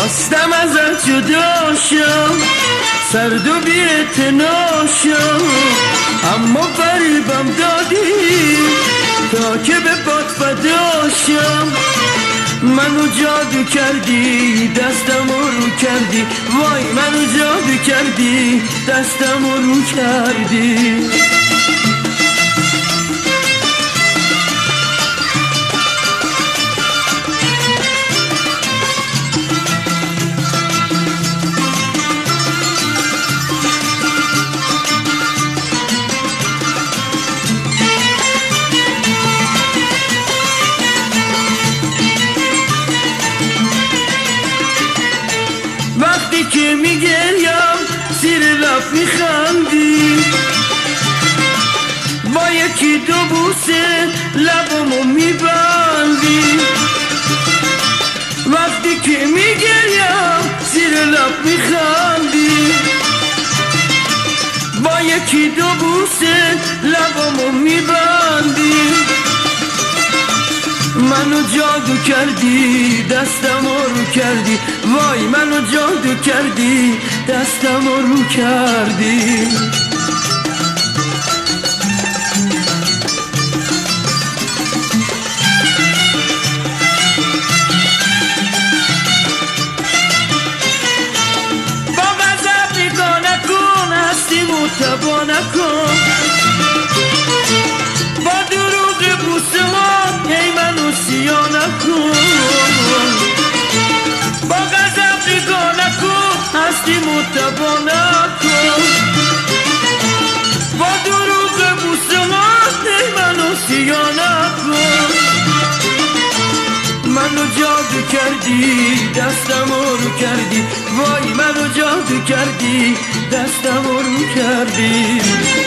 خواستم ازت جدا شم، سرد و بی اعتنا شم، اما فریبم دادی تا که به باد فدا شم. منو جادو کردی، دستم رو کردی، وای منو جادو کردی، دستم رو کردی. وقتی که میگریم زیر لب میخندی، با یکی دو بوسه لبمو میبندی. وقتی که میگریم زیر لب میخندی، با یکی دو بوسه لبمو میبندی. منو جادو کردی، دستم رو کردی، وای منو جادو کردی، دستم رو کردی. با غضب نگاه نکن، هستی متبا نکن، با دروغ بوسه ها هی منو سیاه نکن. با غضب نگاه نکن، هستی متبا نکن، با دروغ بوسه ها هی منو سیاه نکن. منو جادو کردی، دستم رو کردی، وای منو جادو کردی، دستم رو کردی.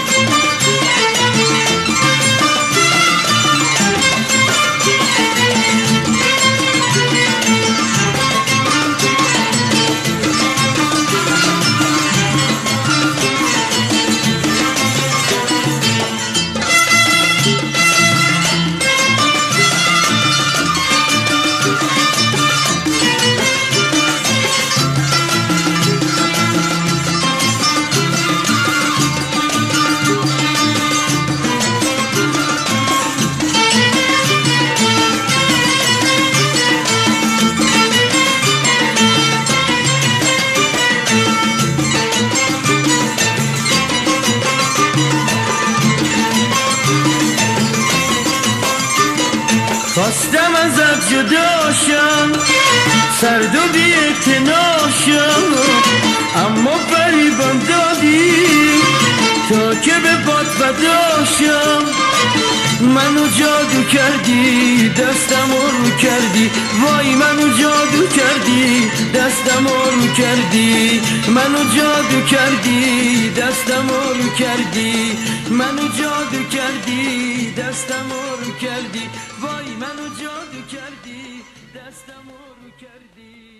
خواستم ازت جدا شم، سرد و بی اعتنا شم، اما فریبم دادی تا که به باد فدا شم. منو جادو کردی، دستم رو کردی، وای منو جادو کردی، دستم رو کردی. منو جادو کردی، دستم رو کردی، منو جادو کردی، دستم رو کردی، وای منو جادو کردی، دستم رو کردی.